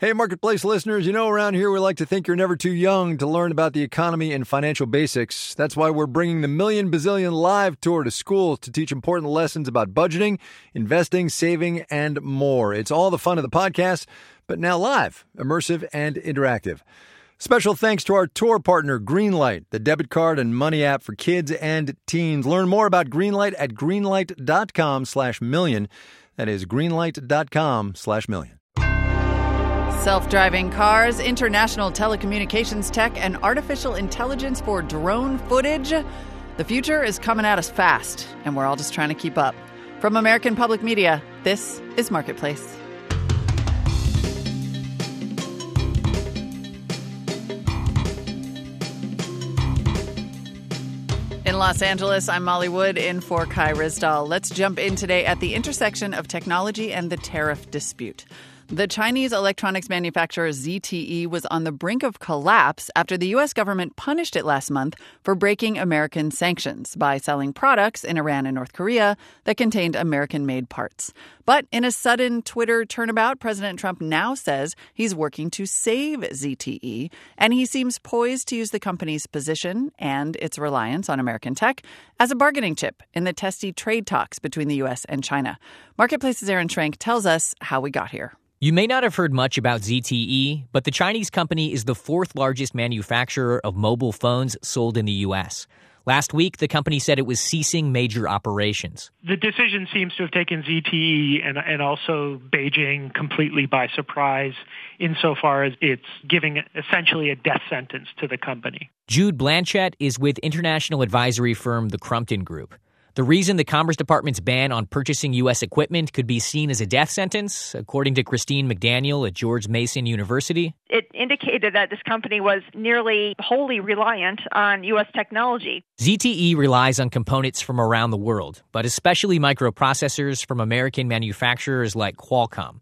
Hey, Marketplace listeners, around here we like to think you're never too young to learn about the economy and financial basics. That's why we're bringing the Million Bazillion Live Tour to schools to teach important lessons about budgeting, investing, saving, and more. It's all the fun of the podcast, but now live, immersive, and interactive. Special thanks to our tour partner, Greenlight, the debit card and money app for kids and teens. Learn more about Greenlight at greenlight.com/million. That is greenlight.com/million. Self-driving cars, international telecommunications tech, and artificial intelligence for drone footage. The future is coming at us fast, and we're all just trying to keep up. From American Public Media, this is Marketplace. In Los Angeles, I'm Molly Wood in for Kai Rizdal. Let's jump in today at the intersection of technology and the tariff dispute. The Chinese electronics manufacturer ZTE was on the brink of collapse after the U.S. government punished it last month for breaking American sanctions by selling products in Iran and North Korea that contained American-made parts. But in a sudden Twitter turnabout, President Trump now says he's working to save ZTE, and he seems poised to use the company's position and its reliance on American tech as a bargaining chip in the testy trade talks between the U.S. and China. Marketplace's Aaron Schrank tells us how we got here. You may not have heard much about ZTE, but the Chinese company is the fourth largest manufacturer of mobile phones sold in the U.S. Last week, the company said it was ceasing major operations. The decision seems to have taken ZTE and also Beijing completely by surprise, insofar as it's giving essentially a death sentence to the company. Jude Blanchett is with international advisory firm The Crumpton Group. The reason the Commerce Department's ban on purchasing U.S. equipment could be seen as a death sentence, according to Christine McDaniel at George Mason University. It indicated that this company was nearly wholly reliant on U.S. technology. ZTE relies on components from around the world, but especially microprocessors from American manufacturers like Qualcomm.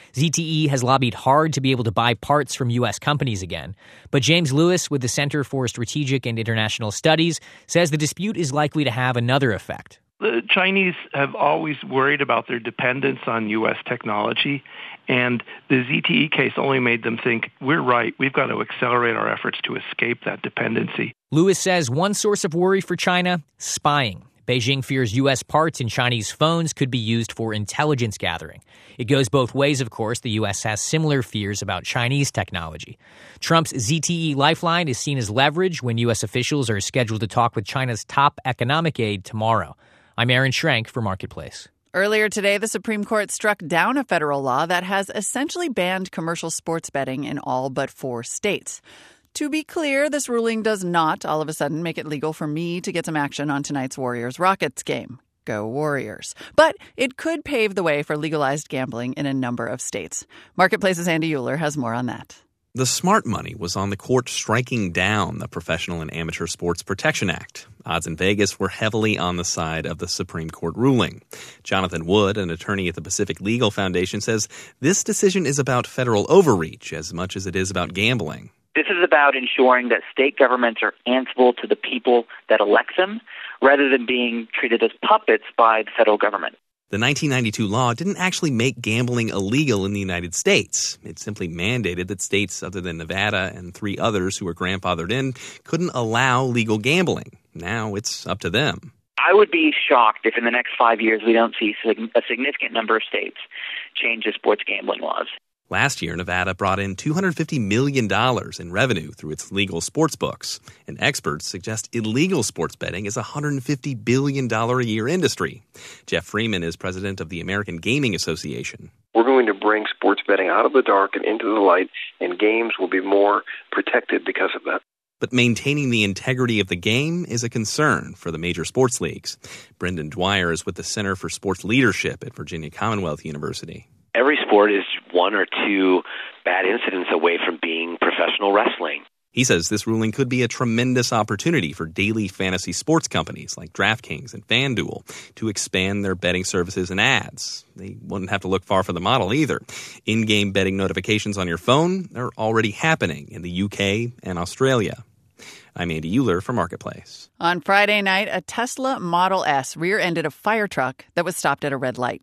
ZTE has lobbied hard to be able to buy parts from U.S. companies again. But James Lewis with the Center for Strategic and International Studies says the dispute is likely to have another effect. The Chinese have always worried about their dependence on U.S. technology, and the ZTE case only made them think, we're right, we've got to accelerate our efforts to escape that dependency. Lewis says one source of worry for China, spying. Beijing fears U.S. parts in Chinese phones could be used for intelligence gathering. It goes both ways, of course. The U.S. has similar fears about Chinese technology. Trump's ZTE lifeline is seen as leverage when U.S. officials are scheduled to talk with China's top economic aide tomorrow. I'm Aaron Schrank for Marketplace. Earlier today, the Supreme Court struck down a federal law that has essentially banned commercial sports betting in all but 4 states. To be clear, this ruling does not all of a sudden make it legal for me to get some action on tonight's Warriors-Rockets game. Go Warriors. But it could pave the way for legalized gambling in a number of states. Marketplace's Andy Euler has more on that. The smart money was on the court striking down the Professional and Amateur Sports Protection Act. Odds in Vegas were heavily on the side of the Supreme Court ruling. Jonathan Wood, an attorney at the Pacific Legal Foundation, says this decision is about federal overreach as much as it is about gambling. This is about ensuring that state governments are answerable to the people that elect them, rather than being treated as puppets by the federal government. The 1992 law didn't actually make gambling illegal in the United States. It simply mandated that states other than Nevada and 3 others who were grandfathered in couldn't allow legal gambling. Now it's up to them. I would be shocked if in the next 5 years we don't see a significant number of states change the sports gambling laws. Last year, Nevada brought in $250 million in revenue through its legal sports books, and experts suggest illegal sports betting is a $150 billion a year industry. Jeff Freeman is president of the American Gaming Association. We're going to bring sports betting out of the dark and into the light, and games will be more protected because of that. But maintaining the integrity of the game is a concern for the major sports leagues. Brendan Dwyer is with the Center for Sports Leadership at Virginia Commonwealth University. Every sport is 1 or 2 bad incidents away from being professional wrestling. He says this ruling could be a tremendous opportunity for daily fantasy sports companies like DraftKings and FanDuel to expand their betting services and ads. They wouldn't have to look far for the model either. In-game betting notifications on your phone are already happening in the UK and Australia. I'm Andy Euler for Marketplace. On Friday night, a Tesla Model S rear-ended a fire truck that was stopped at a red light.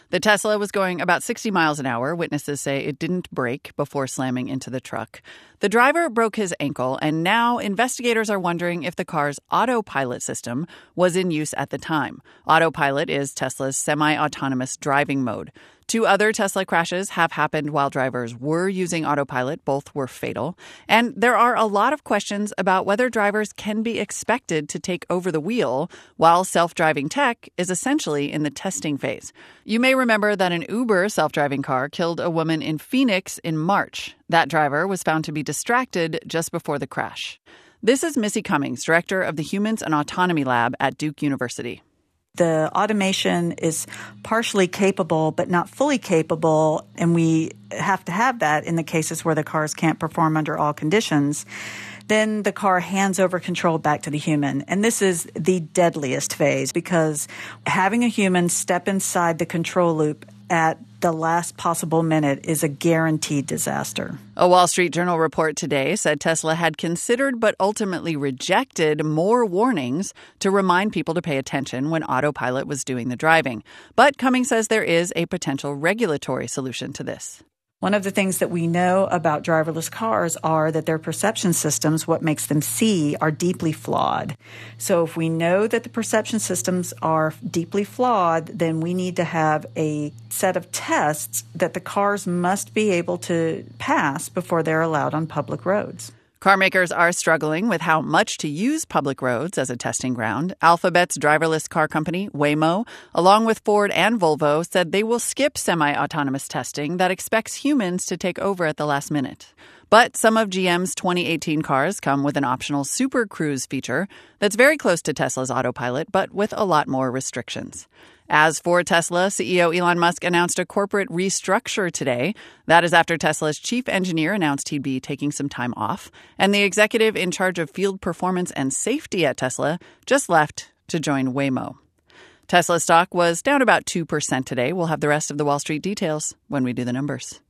The Tesla was going about 60 miles an hour. Witnesses say it didn't brake before slamming into the truck. The driver broke his ankle, and now investigators are wondering if the car's autopilot system was in use at the time. Autopilot is Tesla's semi-autonomous driving mode. 2 other Tesla crashes have happened while drivers were using autopilot. Both were fatal. And there are a lot of questions about whether drivers can be expected to take over the wheel while self-driving tech is essentially in the testing phase. You may remember that an Uber self-driving car killed a woman in Phoenix in March. That driver was found to be distracted just before the crash. This is Missy Cummings, director of the Humans and Autonomy Lab at Duke University. The automation is partially capable but not fully capable, and we have to have that in the cases where the cars can't perform under all conditions. Then the car hands over control back to the human. And this is the deadliest phase because having a human step inside the control loop at the last possible minute is a guaranteed disaster. A Wall Street Journal report today said Tesla had considered but ultimately rejected more warnings to remind people to pay attention when autopilot was doing the driving. But Cummings says there is a potential regulatory solution to this. One of the things that we know about driverless cars are that their perception systems, what makes them see, are deeply flawed. So if we know that the perception systems are deeply flawed, then we need to have a set of tests that the cars must be able to pass before they're allowed on public roads. Car makers are struggling with how much to use public roads as a testing ground. Alphabet's driverless car company, Waymo, along with Ford and Volvo, said they will skip semi-autonomous testing that expects humans to take over at the last minute. But some of GM's 2018 cars come with an optional Super Cruise feature that's very close to Tesla's autopilot, but with a lot more restrictions. As for Tesla, CEO Elon Musk announced a corporate restructure today. That is after Tesla's chief engineer announced he'd be taking some time off, and the executive in charge of field performance and safety at Tesla just left to join Waymo. Tesla stock was down about 2% today. We'll have the rest of the Wall Street details when we do the numbers.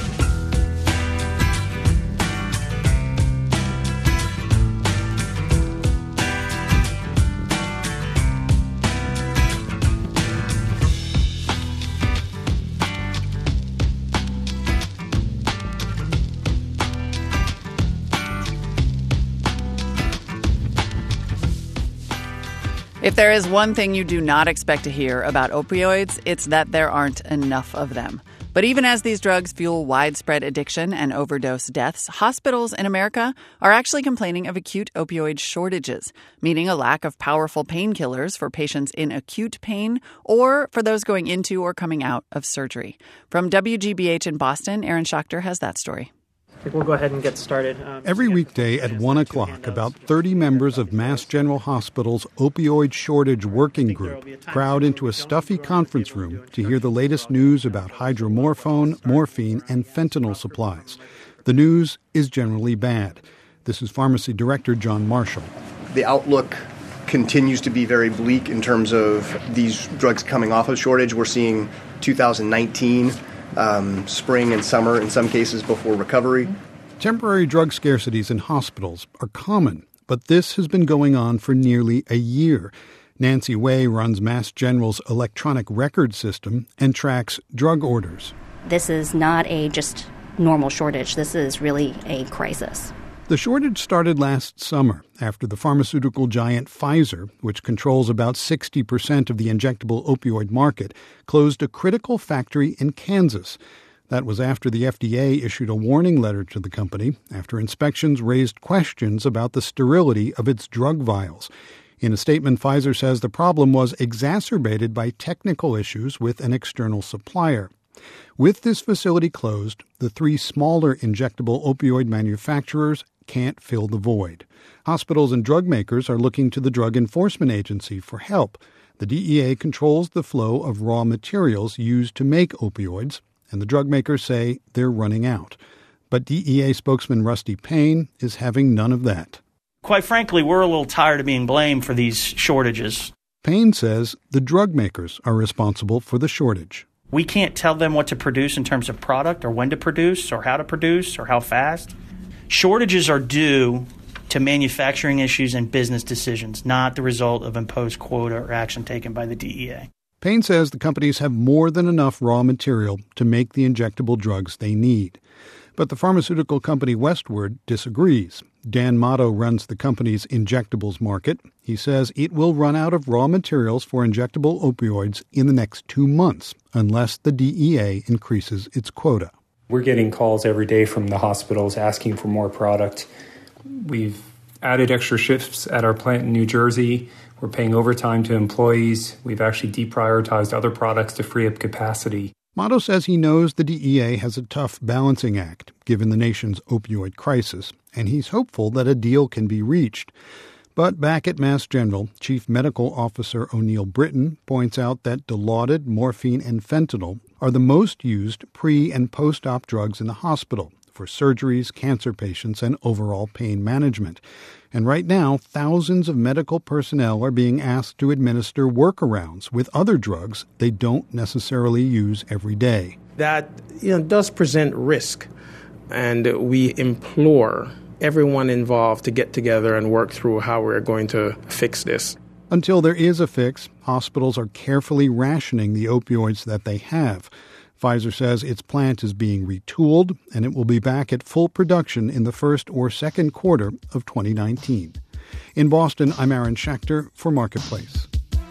If there is one thing you do not expect to hear about opioids, it's that there aren't enough of them. But even as these drugs fuel widespread addiction and overdose deaths, hospitals in America are actually complaining of acute opioid shortages, meaning a lack of powerful painkillers for patients in acute pain or for those going into or coming out of surgery. From WGBH in Boston, Aaron Schachter has that story. I think we'll go ahead and get started. Every weekday at 1 o'clock, about 30 members of Mass General Hospital's opioid shortage working group crowd into a stuffy conference room to hear the latest news about hydromorphone, morphine, and fentanyl supplies. The news is generally bad. This is Pharmacy Director John Marshall. The outlook continues to be very bleak in terms of these drugs coming off of shortage. We're seeing 2019 spring and summer, in some cases before recovery. Temporary drug scarcities in hospitals are common, but this has been going on for nearly a year. Nancy Way runs Mass General's electronic record system and tracks drug orders. This is not a just normal shortage. This is really a crisis. The shortage started last summer after the pharmaceutical giant Pfizer, which controls about 60% of the injectable opioid market, closed a critical factory in Kansas. That was after the FDA issued a warning letter to the company after inspections raised questions about the sterility of its drug vials. In a statement, Pfizer says the problem was exacerbated by technical issues with an external supplier. With this facility closed, the 3 smaller injectable opioid manufacturers can't fill the void. Hospitals and drug makers are looking to the Drug Enforcement Agency for help. The DEA controls the flow of raw materials used to make opioids, and the drug makers say they're running out. But DEA spokesman Rusty Payne is having none of that. Quite frankly, we're a little tired of being blamed for these shortages. Payne says the drug makers are responsible for the shortage. We can't tell them what to produce in terms of product or when to produce or how fast. Shortages are due to manufacturing issues and business decisions, not the result of imposed quota or action taken by the DEA. Payne says the companies have more than enough raw material to make the injectable drugs they need. But the pharmaceutical company Westward disagrees. Dan Motto runs the company's injectables market. He says it will run out of raw materials for injectable opioids in the next 2 months, unless the DEA increases its quota. We're getting calls every day from the hospitals asking for more product. We've added extra shifts at our plant in New Jersey. We're paying overtime to employees. We've actually deprioritized other products to free up capacity. Motto says he knows the DEA has a tough balancing act, given the nation's opioid crisis, and he's hopeful that a deal can be reached. But back at Mass General, Chief Medical Officer O'Neill Britton points out that Dilaudid, morphine, and fentanyl are the most used pre- and post-op drugs in the hospital for surgeries, cancer patients, and overall pain management. And right now, thousands of medical personnel are being asked to administer workarounds with other drugs they don't necessarily use every day. That does present risk, and we implore everyone involved to get together and work through how we're going to fix this. Until there is a fix, hospitals are carefully rationing the opioids that they have. Pfizer says its plant is being retooled, and it will be back at full production in the first or second quarter of 2019. In Boston, I'm Aaron Schechter for Marketplace.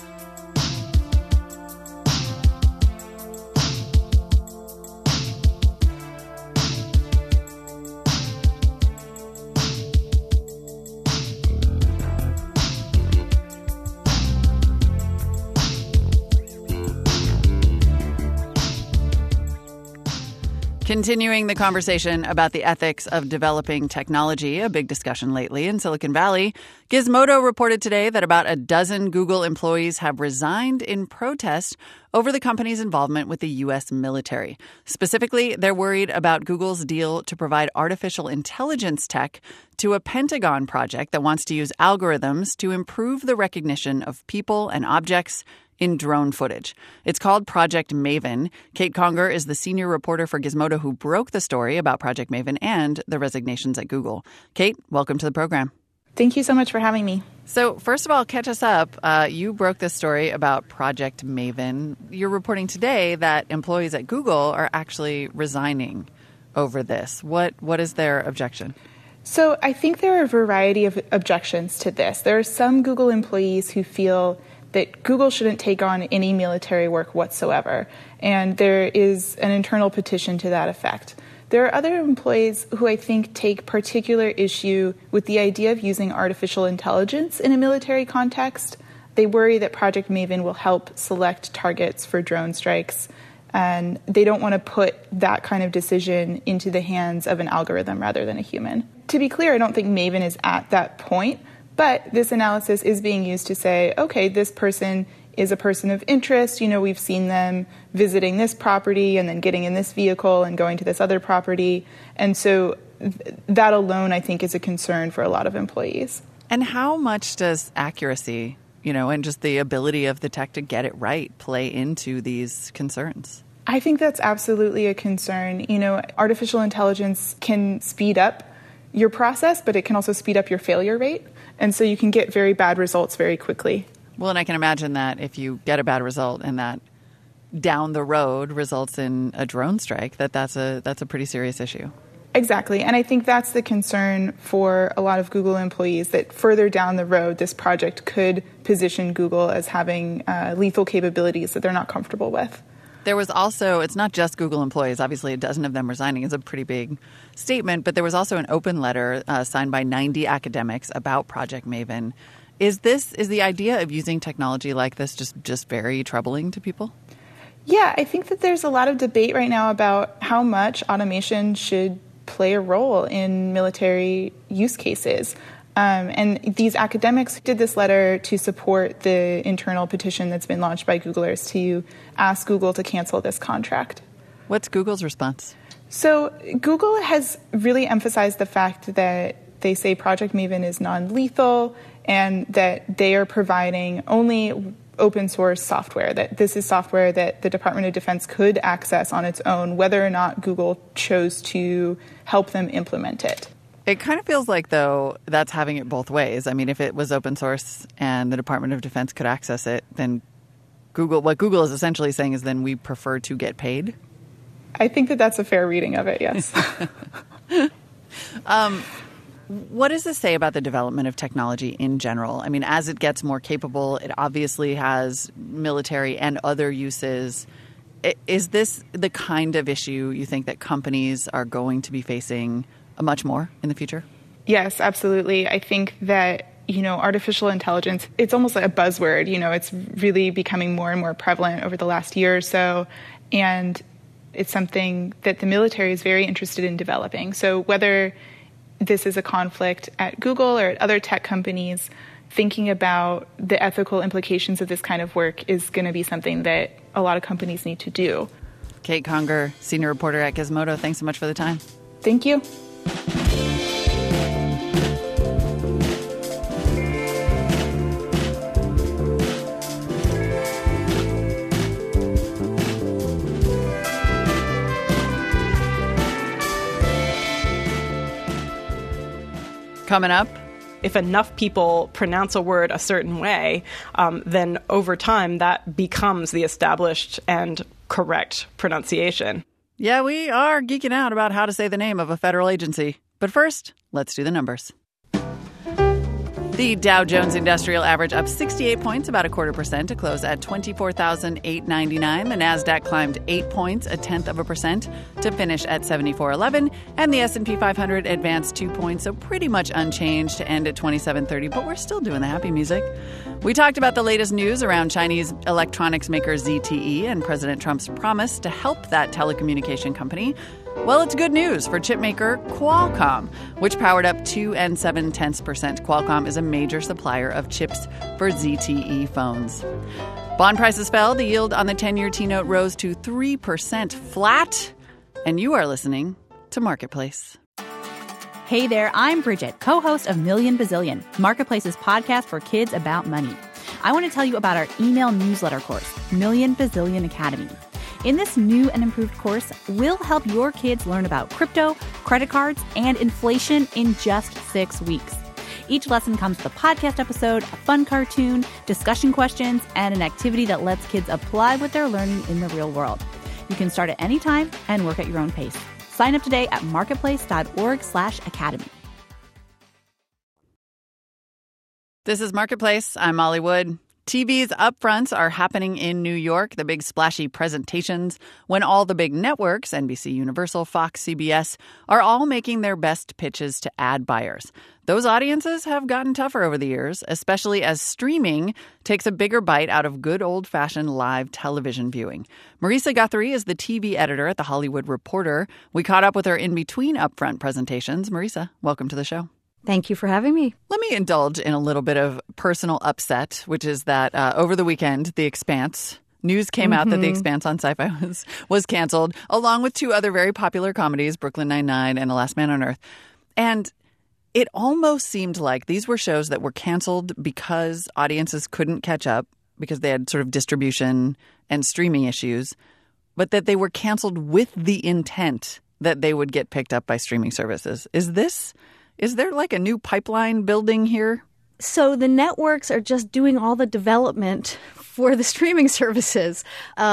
Continuing the conversation about the ethics of developing technology, a big discussion lately in Silicon Valley, Gizmodo reported today that about a dozen Google employees have resigned in protest over the company's involvement with the U.S. military. Specifically, they're worried about Google's deal to provide artificial intelligence tech to a Pentagon project that wants to use algorithms to improve the recognition of people and objects in drone footage. It's called Project Maven. Kate Conger is the senior reporter for Gizmodo who broke the story about Project Maven and the resignations at Google. Kate, welcome to the program. Thank you so much for having me. So first of all, catch us up. You broke this story about Project Maven. You're reporting today that employees at Google are actually resigning over this. What is their objection? So I think there are a variety of objections to this. There are some Google employees who feel that Google shouldn't take on any military work whatsoever, and there is an internal petition to that effect. There are other employees who I think take particular issue with the idea of using artificial intelligence in a military context. They worry that Project Maven will help select targets for drone strikes, and they don't want to put that kind of decision into the hands of an algorithm rather than a human. To be clear, I don't think Maven is at that point, but this analysis is being used to say, okay, this person is a person of interest. We've seen them visiting this property and then getting in this vehicle and going to this other property. And so that alone, I think, is a concern for a lot of employees. And how much does accuracy, and just the ability of the tech to get it right play into these concerns? I think that's absolutely a concern. Artificial intelligence can speed up your process, but it can also speed up your failure rate. And so you can get very bad results very quickly. Well, and I can imagine that if you get a bad result and that down the road results in a drone strike, that's a pretty serious issue. Exactly. And I think that's the concern for a lot of Google employees, that further down the road, this project could position Google as having lethal capabilities that they're not comfortable with. There was also, it's not just Google employees, obviously a dozen of them resigning is a pretty big statement, but there was also an open letter signed by 90 academics about Project Maven. Is the idea of using technology like this just very troubling to people? Yeah, I think that there's a lot of debate right now about how much automation should play a role in military use cases. And these academics did this letter to support the internal petition that's been launched by Googlers to ask Google to cancel this contract. What's Google's response? So Google has really emphasized the fact that they say Project Maven is non-lethal and that they are providing only open source software, that this is software that the Department of Defense could access on its own, whether or not Google chose to help them implement it. It kind of feels like, though, that's having it both ways. I mean, if it was open source and the Department of Defense could access it, then what Google is essentially saying is then we prefer to get paid? I think that that's a fair reading of it, yes. What does this say about the development of technology in general? I mean, as it gets more capable, it obviously has military and other uses. Is this the kind of issue you think that companies are going to be facing much more in the future? Yes, absolutely. I think that, artificial intelligence, it's almost like a buzzword. It's really becoming more and more prevalent over the last year or so. And it's something that the military is very interested in developing. So whether this is a conflict at Google or at other tech companies, thinking about the ethical implications of this kind of work is going to be something that a lot of companies need to do. Kate Conger, senior reporter at Gizmodo, thanks so much for the time. Thank you. Coming up, if enough people pronounce a word a certain way, then over time that becomes the established and correct pronunciation. Yeah, we are geeking out about how to say the name of a federal agency. But first, let's do the numbers. The Dow Jones Industrial Average up 68 points, about 0.25% to close at 24,899. The Nasdaq climbed 8 points, 0.1% to finish at 7411. And the S&P 500 advanced 2 points, so pretty much unchanged to end at 2730. But we're still doing the happy music. We talked about the latest news around Chinese electronics maker ZTE and President Trump's promise to help that telecommunication company. Well, it's good news for chipmaker Qualcomm, which powered up 2.7%. Qualcomm is a major supplier of chips for ZTE phones. Bond prices fell. The yield on the 10-year T-note rose to 3% flat. And you are listening to Marketplace. Hey there, I'm Bridget, co-host of Million Bazillion, Marketplace's podcast for kids about money. I want to tell you about our email newsletter course, Million Bazillion Academy. In this new and improved course, we'll help your kids learn about crypto, credit cards, and inflation in just 6 weeks. Each lesson comes with a podcast episode, a fun cartoon, discussion questions, and an activity that lets kids apply what they're learning in the real world. You can start at any time and work at your own pace. Sign up today at marketplace.org/academy. This is Marketplace. I'm Molly Wood. TV's upfronts are happening in New York, the big splashy presentations, when all the big networks, NBC, Universal, Fox, CBS, are all making their best pitches to ad buyers. Those audiences have gotten tougher over the years, especially as streaming takes a bigger bite out of good old-fashioned live television viewing. Marisa Guthrie is the TV editor at The Hollywood Reporter. We caught up with her in between upfront presentations. Marisa, welcome to the show. Thank you for having me. Let me indulge in a little bit of personal upset, which is that over the weekend, The Expanse, news came out that The Expanse on Sci-Fi was canceled, along with two other very popular comedies, Brooklyn Nine-Nine and The Last Man on Earth. And it almost seemed like these were shows that were canceled because audiences couldn't catch up, because they had sort of distribution and streaming issues, but that they were canceled with the intent that they would get picked up by streaming services. Is there like a new pipeline building here? So the networks are just doing all the development for the streaming services.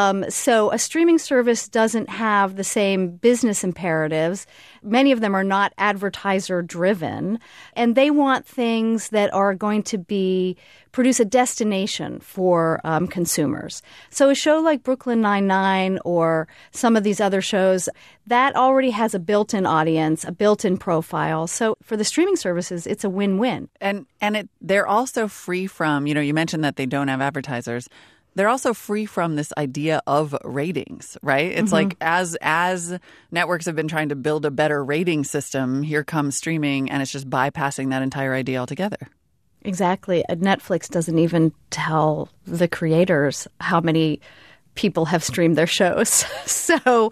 So a streaming service doesn't have the same business imperatives. Many of them are not advertiser driven, and they want things that are going to produce a destination for consumers. So a show like Brooklyn Nine-Nine or some of these other shows, that already has a built-in audience, a built-in profile. So for the streaming services, it's a win-win. And they're also free from, you mentioned that they don't have advertisers. They're also free from this idea of ratings, right? It's like as networks have been trying to build a better rating system, here comes streaming, and it's just bypassing that entire idea altogether. Exactly. Netflix doesn't even tell the creators how many people have streamed their shows. So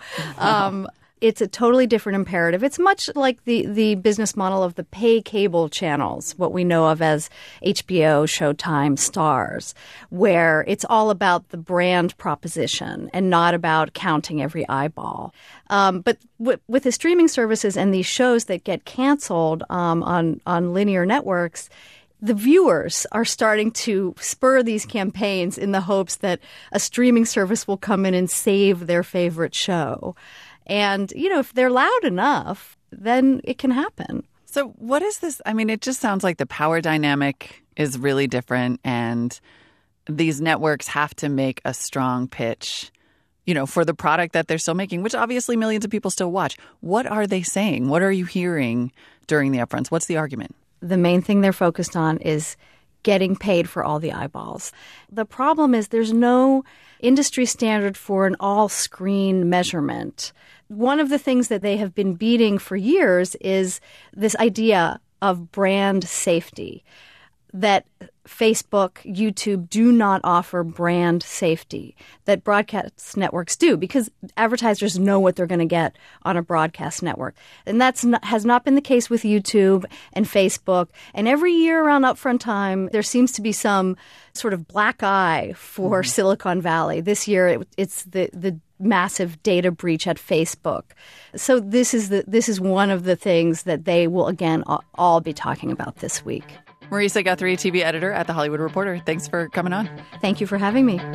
it's a totally different imperative. It's much like the business model of the pay cable channels, what we know of as HBO, Showtime, Starz, where it's all about the brand proposition and not about counting every eyeball. But with the streaming services and these shows that get canceled on linear networks, the viewers are starting to spur these campaigns in the hopes that a streaming service will come in and save their favorite show. And, if they're loud enough, then it can happen. So what is this? I mean, it just sounds like the power dynamic is really different, and these networks have to make a strong pitch, for the product that they're still making, which obviously millions of people still watch. What are they saying? What are you hearing during the upfronts? What's the argument? The main thing they're focused on is getting paid for all the eyeballs. The problem is there's no industry standard for an all-screen measurement. One of the things that they have been beating for years is this idea of brand safety, that Facebook, YouTube do not offer brand safety that broadcast networks do, because advertisers know what they're going to get on a broadcast network. And has not been the case with YouTube and Facebook. And every year around upfront time, there seems to be some sort of black eye for Silicon Valley. This year, it's the massive data breach at Facebook. So this is one of the things that they will, again, all be talking about this week. Marisa Guthrie, TV editor at The Hollywood Reporter. Thanks for coming on. Thank you for having me.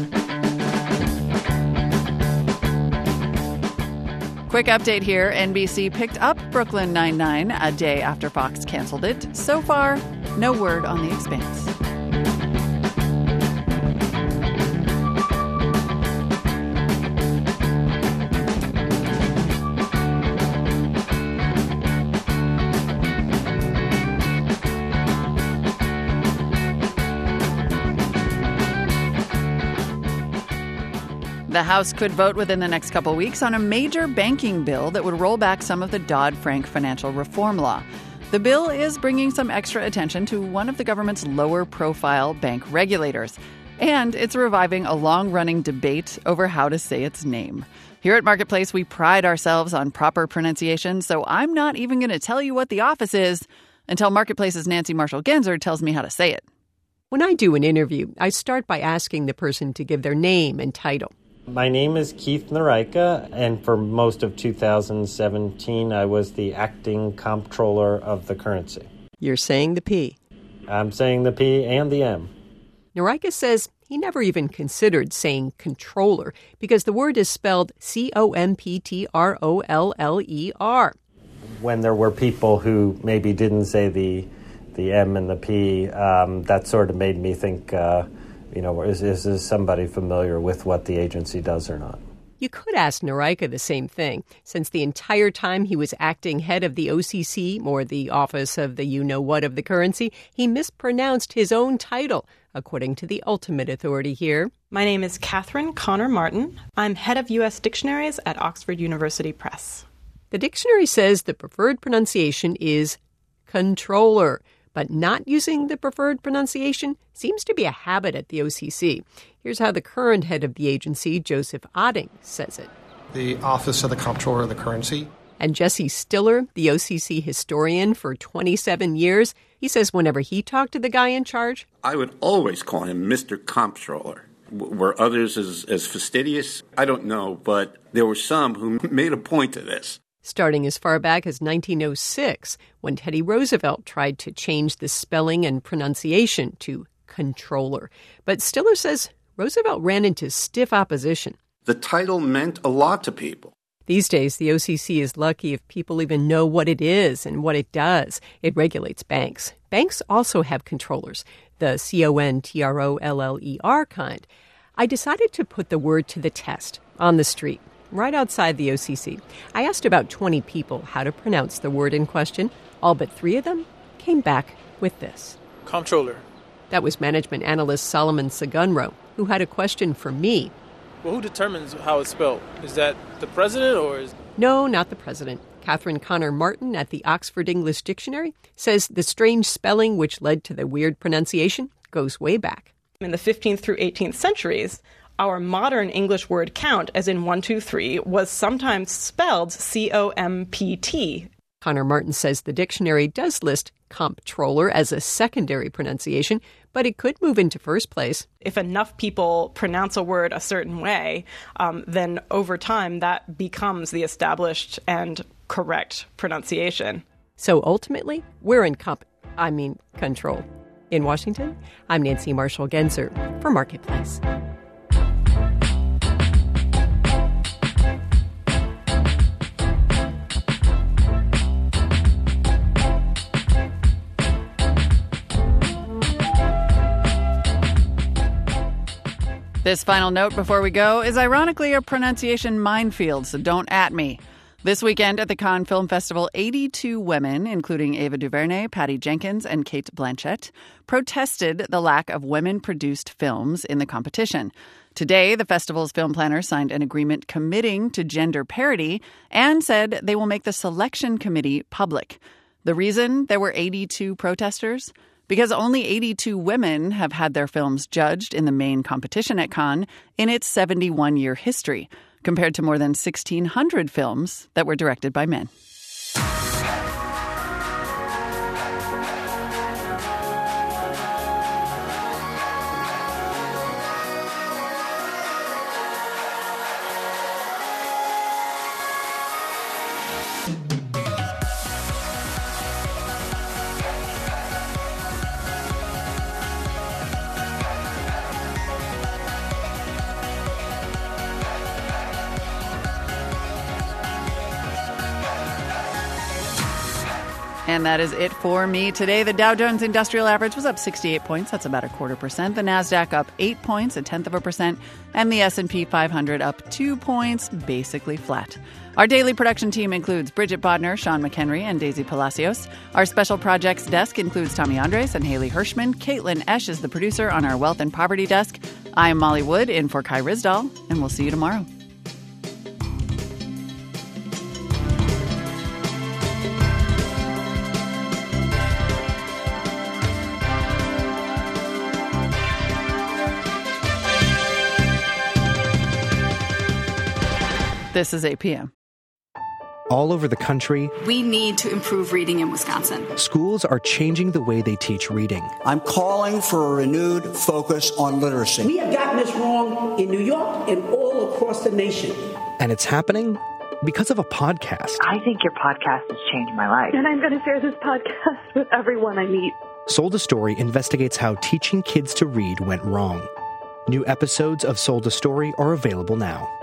Quick update here. NBC picked up Brooklyn Nine-Nine a day after Fox canceled it. So far, no word on The Expanse. The House could vote within the next couple weeks on a major banking bill that would roll back some of the Dodd-Frank financial reform law. The bill is bringing some extra attention to one of the government's lower-profile bank regulators, and it's reviving a long-running debate over how to say its name. Here at Marketplace, we pride ourselves on proper pronunciation, so I'm not even going to tell you what the office is until Marketplace's Nancy Marshall-Genzer tells me how to say it. When I do an interview, I start by asking the person to give their name and title. My name is Keith Narika, and for most of 2017, I was the acting comptroller of the currency. You're saying the P. I'm saying the P and the M. Narika says he never even considered saying controller because the word is spelled Comptroller. When there were people who maybe didn't say the M and the P, that sort of made me think, is somebody familiar with what the agency does or not? You could ask Narika the same thing, since the entire time he was acting head of the OCC, or the Office of the You-Know-What of the Currency, he mispronounced his own title, according to the ultimate authority here. My name is Catherine Connor Martin. I'm head of U.S. dictionaries at Oxford University Press. The dictionary says the preferred pronunciation is controller, but not using the preferred pronunciation seems to be a habit at the OCC. Here's how the current head of the agency, Joseph Otting, says it. The Office of the Comptroller of the Currency. And Jesse Stiller, the OCC historian for 27 years, he says whenever he talked to the guy in charge, I would always call him Mr. Comptroller. Were others as fastidious? I don't know, but there were some who made a point of this. Starting as far back as 1906, when Teddy Roosevelt tried to change the spelling and pronunciation to controller. But Stiller says Roosevelt ran into stiff opposition. The title meant a lot to people. These days, the OCC is lucky if people even know what it is and what it does. It regulates banks. Banks also have controllers, the CONTROLLER kind. I decided to put the word to the test on the street, right outside the OCC. I asked about 20 people how to pronounce the word in question. All but 3 of them came back with this. Comptroller. That was management analyst Solomon Sagunro, who had a question for me. Well, who determines how it's spelled? Is that the president or is... No, not the president. Catherine Connor Martin at the Oxford English Dictionary says the strange spelling which led to the weird pronunciation goes way back. In the 15th through 18th centuries, our modern English word count, as in 1, 2, 3, was sometimes spelled COMPT. Connor Martin says the dictionary does list comptroller as a secondary pronunciation, but it could move into first place. If enough people pronounce a word a certain way, then over time that becomes the established and correct pronunciation. So ultimately, we're in control. In Washington, I'm Nancy Marshall-Genzer for Marketplace. This final note before we go is ironically a pronunciation minefield, so don't at me. This weekend at the Cannes Film Festival, 82 women, including Ava DuVernay, Patty Jenkins, and Cate Blanchett, protested the lack of women-produced films in the competition. Today, the festival's film planner signed an agreement committing to gender parity and said they will make the selection committee public. The reason there were 82 protesters? Because only 82 women have had their films judged in the main competition at Cannes in its 71-year history, compared to more than 1,600 films that were directed by men. And that is it for me today. The Dow Jones Industrial Average was up 68 points. That's about 0.25%. The NASDAQ up 8 points, 0.1%. And the S&P 500 up 2 points, basically flat. Our daily production team includes Bridget Bodner, Sean McHenry, and Daisy Palacios. Our special projects desk includes Tommy Andres and Haley Hirschman. Caitlin Esch is the producer on our Wealth and Poverty desk. I'm Molly Wood in for Kai Ryssdal, and we'll see you tomorrow. This is 8 p.m. All over the country, we need to improve reading in Wisconsin. Schools are changing the way they teach reading. I'm calling for a renewed focus on literacy. We have gotten this wrong in New York and all across the nation. And it's happening because of a podcast. I think your podcast has changed my life. And I'm going to share this podcast with everyone I meet. Sold a Story investigates how teaching kids to read went wrong. New episodes of Sold a Story are available now.